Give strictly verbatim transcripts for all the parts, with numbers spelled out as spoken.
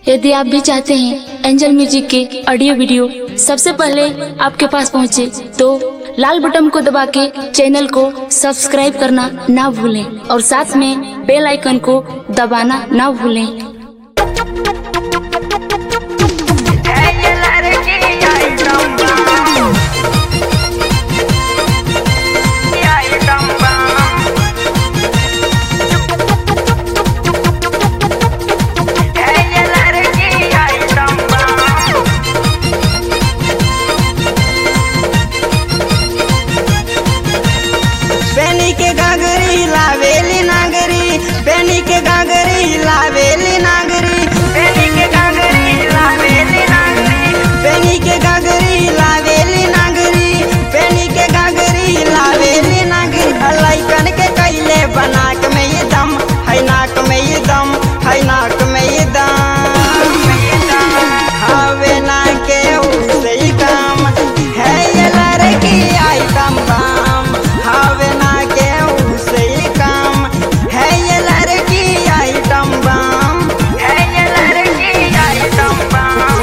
यदि आप भी चाहते हैं एंजल म्यूजिक के ऑडियो वीडियो सबसे पहले आपके पास पहुंचे, तो लाल बटन को दबा के चैनल को सब्सक्राइब करना ना भूलें और साथ में बेल आइकन को दबाना ना भूलें। बेनी के गागरी लावेली नागरी, बेनी के गागरी लावेली नागरी, बेनी के गागरी लावेली नागरी, बेनी के गागरी लावेली नागरी, बेनी के गागरी लावेली नागरी। लइकन के कैले बनाक में ये दम है, नाक में ये दम है, नाक में ये दम हवे ना के उसे ही काम है, ये लड़की आइटम बम हवे ना के उसे ही काम है, ये लड़की आइटम बम है, ये लड़की आइटम बम।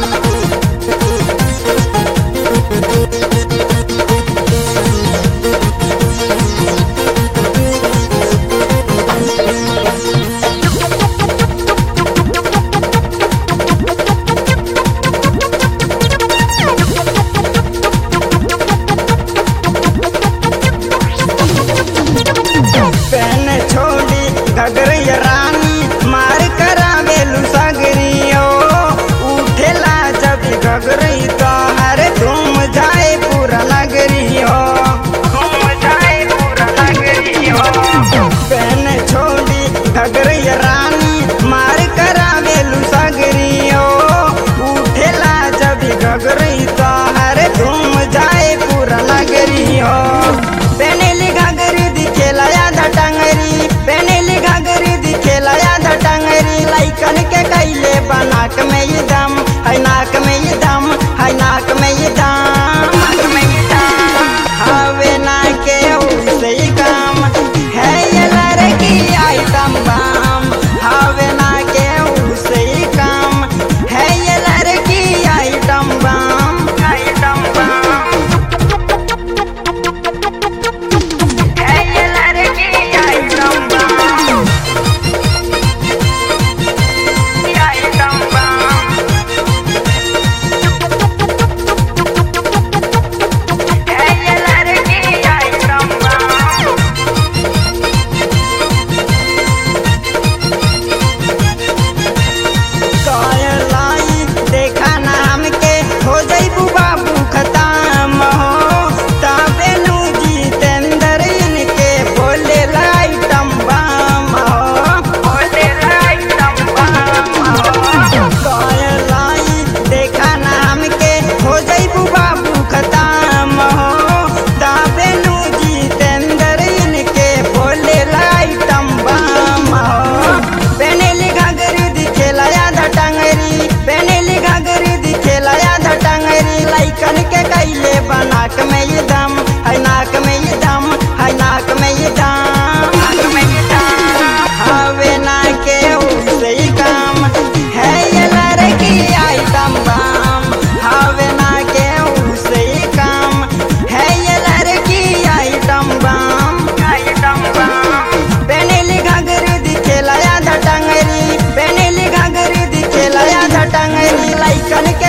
पहन छोड़ी घगरी रानी मार करावेलू सगरियो, उठेला जब घगरी तो हर घूम जाए पूरा नगरियो, घूम जाए पूरा नगरियो। पहन छोड़ी घगरी रानी मार करावेलू सगरियो, उठेला जब घगरी तो हर घूम जाए पूरा नगरियो। पहनेली घगरी दिखेला याद टंगरी, पहनेली घगरी दिखेला याद टंगरी। लइकन के कैले बनाक में ये दम है, नाक में ये दम है, नाक में ये दम हवे ना के उसे ही काम है, ये लड़की आइटम बम हवे ना के उसे ही काम है, ये लड़की आइटम बम आइटम बम है, ये लड़की आइटम बम आइटम बम है, ये लड़की आइटम बम। लाई देखा ना हमके हो जइबू बाबू खत्म हो, तबे नु जितेंद्र इनके बोले आइटम बम हो, बोले आइटम बम हो। लाई देखा ना हमके हो जइबू बाबू खत्म हो, तबे नु जितेंद्र इनके बोले आइटम बम हो। पहनेली घगरी दिखेला याद टंगरी, पहनेली घगरी दिखेला याद टंगरी। लइकन के कैले बनाक में ये दम है, नाक में ये दम है, नाक में ये दम हवे ना के उसे ही काम है, ये लड़की आइटम बम हवे ना के उसे ही काम है, ये लड़की आइटम बम आइटम बम। पहनेली घगरी दिखेला याद टंगरी, पहनेली घगरी दिखेला याद टंगरी। लइकन